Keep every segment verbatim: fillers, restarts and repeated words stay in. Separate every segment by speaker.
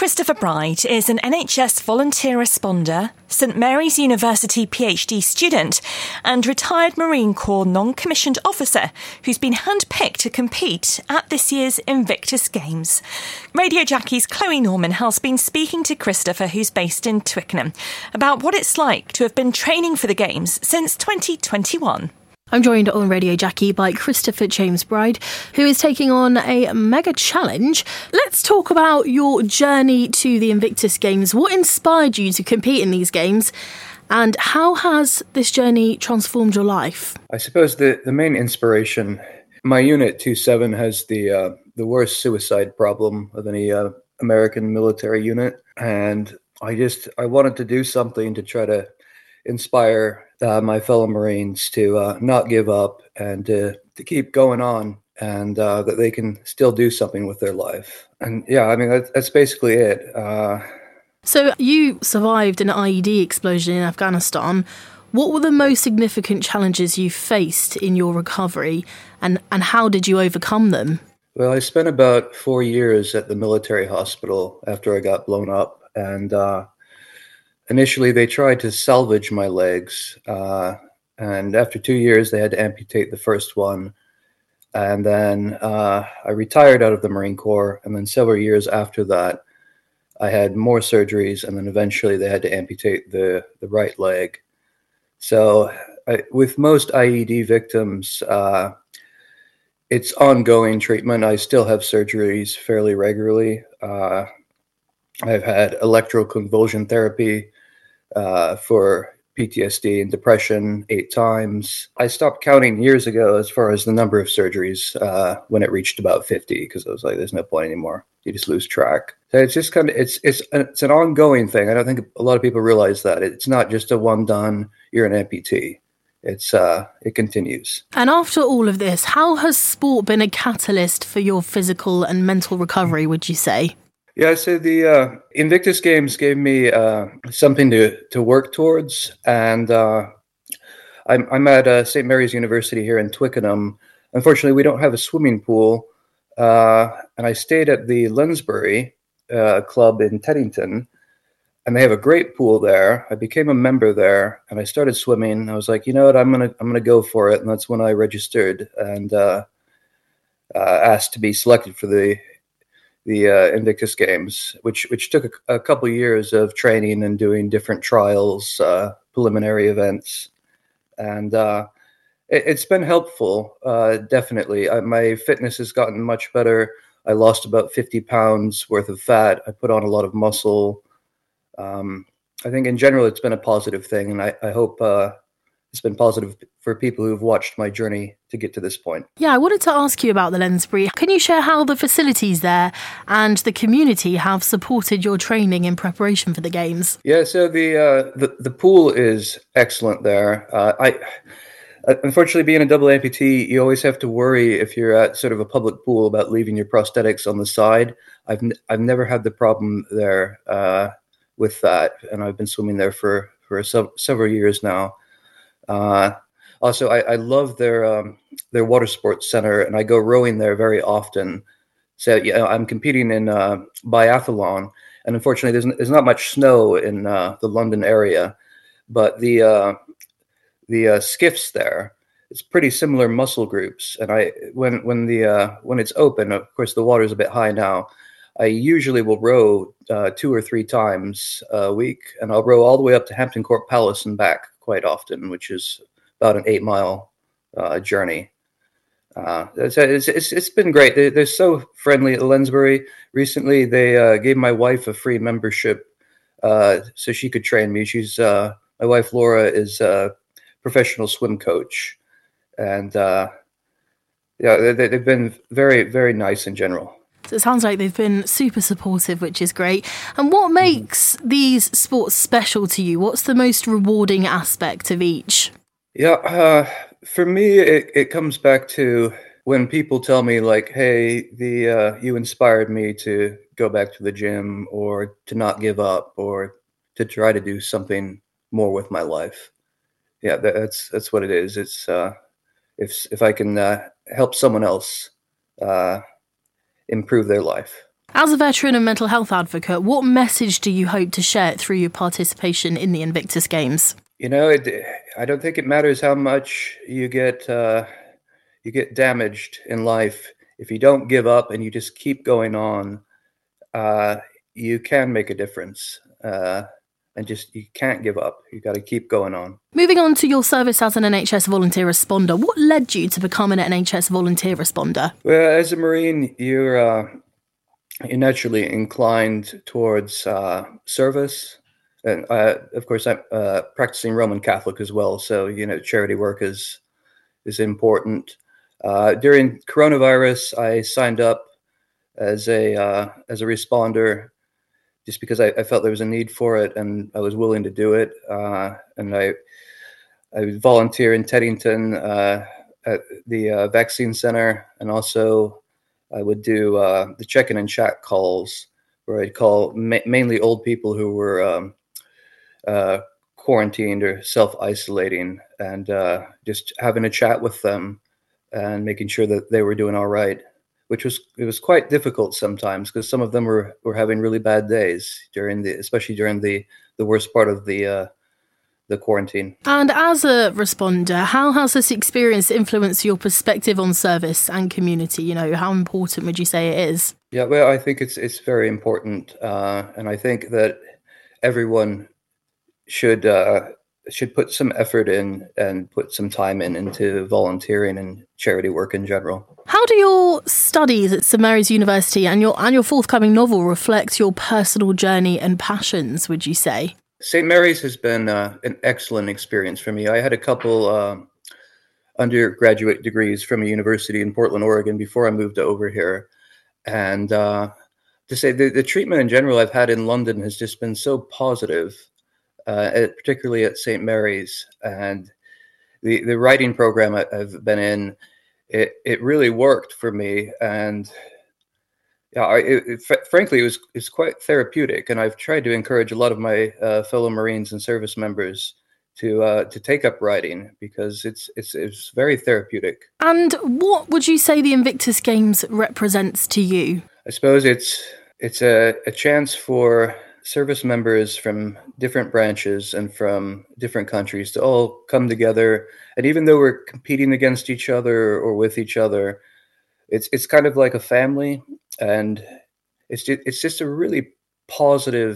Speaker 1: Christopher Bride is an N H S volunteer responder, St Mary's University PhD student, and retired Marine Corps non-commissioned officer who's been handpicked to compete at this year's Invictus Games. Radio Jackie's Chloe Norman has been speaking to Christopher, who's based in Twickenham, about what it's like to have been training for the Games since twenty twenty-one.
Speaker 2: I'm joined on Radio Jackie by Christopher James Bride, who is taking on a mega challenge. Let's talk about your journey to the Invictus Games. What inspired you to compete in these games, and how has this journey transformed your life?
Speaker 3: I suppose the, the main inspiration, my unit two seven has the uh, the worst suicide problem of any uh, American military unit, and I just I wanted to do something to try to inspire uh, my fellow Marines to uh, not give up and to, to keep going on, and uh, that they can still do something with their life. And yeah, I mean, that, that's basically it. Uh,
Speaker 2: so you survived an I E D explosion in Afghanistan. What were the most significant challenges you faced in your recovery, and, and how did you overcome them?
Speaker 3: Well, I spent about four years at the military hospital after I got blown up, and uh, initially, they tried to salvage my legs, uh, and after two years, they had to amputate the first one. And then uh, I retired out of the Marine Corps, and then several years after that, I had more surgeries, and then eventually they had to amputate the, the right leg. So I, with most I E D victims, uh, it's ongoing treatment. I still have surgeries fairly regularly. Uh, I've had electroconvulsion therapy uh, for P T S D and depression eight times. I stopped counting years ago as far as the number of surgeries uh, when it reached about fifty, because I was like, there's no point anymore. You just lose track. So it's just kind of, it's, it's, it's an ongoing thing. I don't think a lot of people realize that. It's not just a one done, you're an amputee. It's uh, it continues.
Speaker 2: And after all of this, how has sport been a catalyst for your physical and mental recovery, would you say?
Speaker 3: Yeah, so the uh, Invictus Games gave me uh, something to, to work towards, and uh, I'm, I'm at uh, St Mary's University here in Twickenham. Unfortunately, we don't have a swimming pool, uh, and I stayed at the Lensbury uh, Club in Teddington, and they have a great pool there. I became a member there, and I started swimming. I was like, you know what, I'm gonna I'm gonna go for it, and that's when I registered and uh, uh, asked to be selected for the. the uh, Invictus Games, which which took a, a couple of years of training and doing different trials, uh, preliminary events. And uh, it, it's been helpful, uh, definitely. I, my fitness has gotten much better. I lost about fifty pounds worth of fat. I put on a lot of muscle. Um, I think in general it's been a positive thing, and I, I hope uh, it's been positive for people who've watched my journey to get to this point.
Speaker 2: Yeah, I wanted to ask you about the Lensbury. Can you share how the facilities there and the community have supported your training in preparation for the Games?
Speaker 3: Yeah, so the uh, the, the pool is excellent there. Uh, I unfortunately, being a double amputee, you always have to worry if you're at sort of a public pool about leaving your prosthetics on the side. I've n- I've never had the problem there uh, with that, and I've been swimming there for for sev- several years now. Uh, also, I, I love their um, their water sports center, and I go rowing there very often. So yeah, I'm competing in uh, biathlon, and unfortunately, there's there's not much snow in uh, the London area, but the uh, the uh, skiffs there, it's pretty similar muscle groups. And I when when the uh, when it's open, of course, the water's a bit high now. I usually will row uh, two or three times a week, and I'll row all the way up to Hampton Court Palace and back quite often, which is about an eight mile uh, journey. Uh, it's, it's, it's, it's been great. They, they're so friendly at Lensbury. Recently, they uh, gave my wife a free membership uh, so she could train me. She's uh, my wife, Laura, is a professional swim coach. And uh, yeah, they, they've been very, very nice in general.
Speaker 2: So it sounds like they've been super supportive, which is great. And what makes these sports special to you? What's the most rewarding aspect of each?
Speaker 3: Yeah, uh, for me, it, it comes back to when people tell me, like, hey, the uh, you inspired me to go back to the gym, or to not give up, or to try to do something more with my life. Yeah, that, that's that's what it is. It's uh, if if I can uh, help someone else uh, improve their life.
Speaker 2: As a veteran and mental health advocate, what message do you hope to share through your participation in the Invictus Games?
Speaker 3: You know, it, I don't think it matters how much you get uh, you get damaged in life. If you don't give up and you just keep going on, uh, you can make a difference. Uh, and just, you can't give up. You got to keep going on.
Speaker 2: Moving on to your service as an N H S volunteer responder, what led you to become an N H S volunteer responder?
Speaker 3: Well, as a Marine, you're, uh, you're naturally inclined towards uh, service. And uh, of course, I'm uh, practicing Roman Catholic as well. So, you know, charity work is, is important. Uh, during coronavirus, I signed up as a, uh, as a responder, just because I, I felt there was a need for it and I was willing to do it. Uh, and I I would volunteer in Teddington uh, at the uh, vaccine center. And also I would do uh, the check-in and chat calls where I'd call ma- mainly old people who were um, uh, quarantined or self-isolating, and uh, just having a chat with them and making sure that they were doing all right. Which was, it was quite difficult sometimes because some of them were, were having really bad days during the, especially during the, the worst part of the uh, the quarantine.
Speaker 2: And as a responder, how has this experience influenced your perspective on service and community? You know, how important would you say it is?
Speaker 3: Yeah, well, I think it's it's very important, uh, and I think that everyone should uh, should put some effort in and put some time in into volunteering and charity work in general.
Speaker 2: How do your studies at Saint Mary's University and your and your forthcoming novel reflect your personal journey and passions, would you say?
Speaker 3: Saint Mary's has been uh, an excellent experience for me. I had a couple uh, undergraduate degrees from a university in Portland, Oregon before I moved over here. And uh, to say the, the treatment in general I've had in London has just been so positive, uh, at, particularly at Saint Mary's. And the, the writing program I, I've been in, It it really worked for me, and yeah, I, it, it, fr- frankly, it was it's quite therapeutic. And I've tried to encourage a lot of my uh, fellow Marines and service members to uh, to take up writing because it's it's it's very therapeutic.
Speaker 2: And what would you say the Invictus Games represents to you?
Speaker 3: I suppose it's it's a, a chance for service members from different branches and from different countries to all come together. And even though we're competing against each other or with each other, it's it's kind of like a family, and it's just, it's just a really positive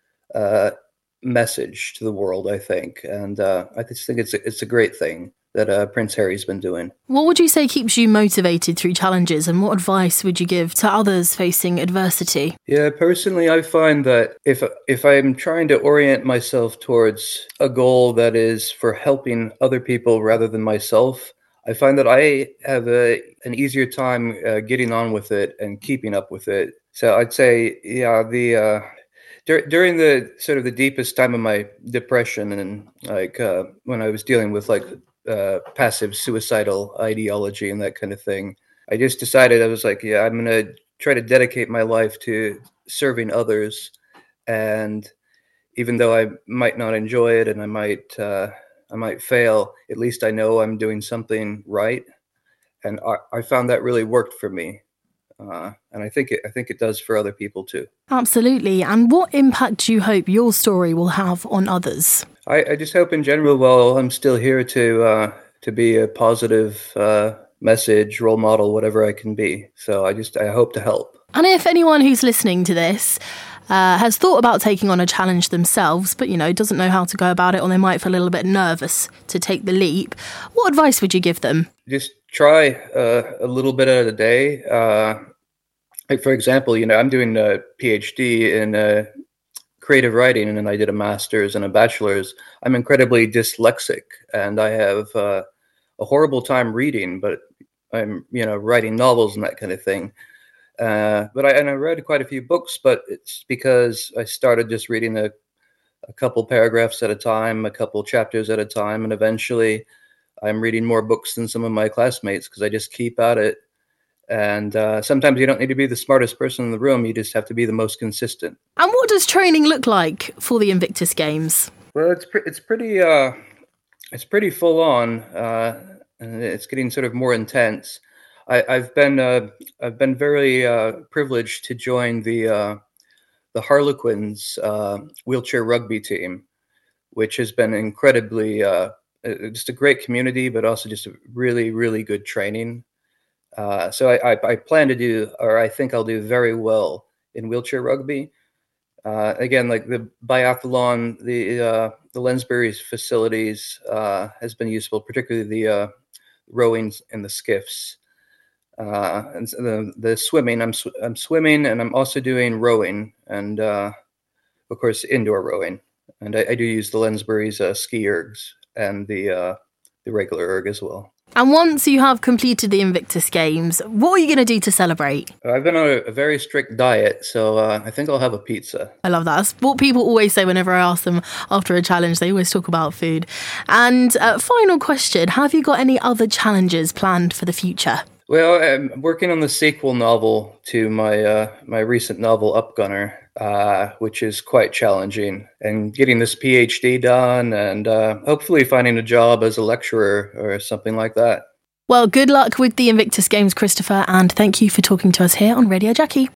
Speaker 3: uh, message to the world, I think. And uh, I just think it's a, it's a great thing that uh, Prince Harry's been doing.
Speaker 2: What would you say keeps you motivated through challenges, and what advice would you give to others facing adversity?
Speaker 3: Yeah, personally, I find that if if I'm trying to orient myself towards a goal that is for helping other people rather than myself, I find that I have a, an easier time uh, getting on with it and keeping up with it. So I'd say, yeah, the uh, dur- during the sort of the deepest time of my depression, and like uh, when I was dealing with like uh, passive suicidal ideology and that kind of thing, I just decided, I was like, yeah, I'm going to try to dedicate my life to serving others. And even though I might not enjoy it and I might, uh, I might fail, at least I know I'm doing something right. And I, I found that really worked for me. Uh, and I think it, I think it does for other people too.
Speaker 2: Absolutely. And what impact do you hope your story will have on others?
Speaker 3: I, I just hope in general, well, I'm still here to uh, to be a positive uh, message, role model, whatever I can be. So I just I hope to help.
Speaker 2: And if anyone who's listening to this uh, has thought about taking on a challenge themselves, but, you know, doesn't know how to go about it, or they might feel a little bit nervous to take the leap, what advice would you give them?
Speaker 3: Just try uh, a little bit at a day. Uh, like, for example, you know, I'm doing a PhD in uh, creative writing, and then I did a master's and a bachelor's. I'm incredibly dyslexic, and I have uh, a horrible time reading, but I'm, you know, writing novels and that kind of thing. Uh, but I and I read quite a few books, but it's because I started just reading a, a couple paragraphs at a time, a couple chapters at a time, and eventually I'm reading more books than some of my classmates because I just keep at it. And uh, sometimes you don't need to be the smartest person in the room; you just have to be the most consistent.
Speaker 2: And what does training look like for the Invictus Games?
Speaker 3: Well, it's pre- it's pretty uh, it's pretty full on, uh, and it's getting sort of more intense. I, I've been uh, I've been very uh, privileged to join the uh, the Harlequins uh, wheelchair rugby team, which has been incredibly uh, just a great community, but also just a really really good training. Uh, so I, I, I plan to do, or I think I'll do very well in wheelchair rugby. Uh, again, like the biathlon, the uh, the Lensbury's facilities uh, has been useful, particularly the uh, rowing and the skiffs. Uh, and the the swimming, I'm sw- I'm swimming, and I'm also doing rowing, and uh, of course indoor rowing. And I, I do use the Lensbury's uh, ski ergs and the uh, the regular erg as well.
Speaker 2: And once you have completed the Invictus Games, what are you going to do to celebrate?
Speaker 3: I've been on a, a very strict diet, so uh, I think I'll have a pizza.
Speaker 2: I love that. That's what people always say whenever I ask them after a challenge. They always talk about food. And uh, final question, have you got any other challenges planned for the future?
Speaker 3: Well, I'm working on the sequel novel to my uh, my recent novel, Upgunner, uh, which is quite challenging. And getting this PhD done and uh, hopefully finding a job as a lecturer or something like that.
Speaker 2: Well, good luck with the Invictus Games, Christopher, and thank you for talking to us here on Radio Jackie.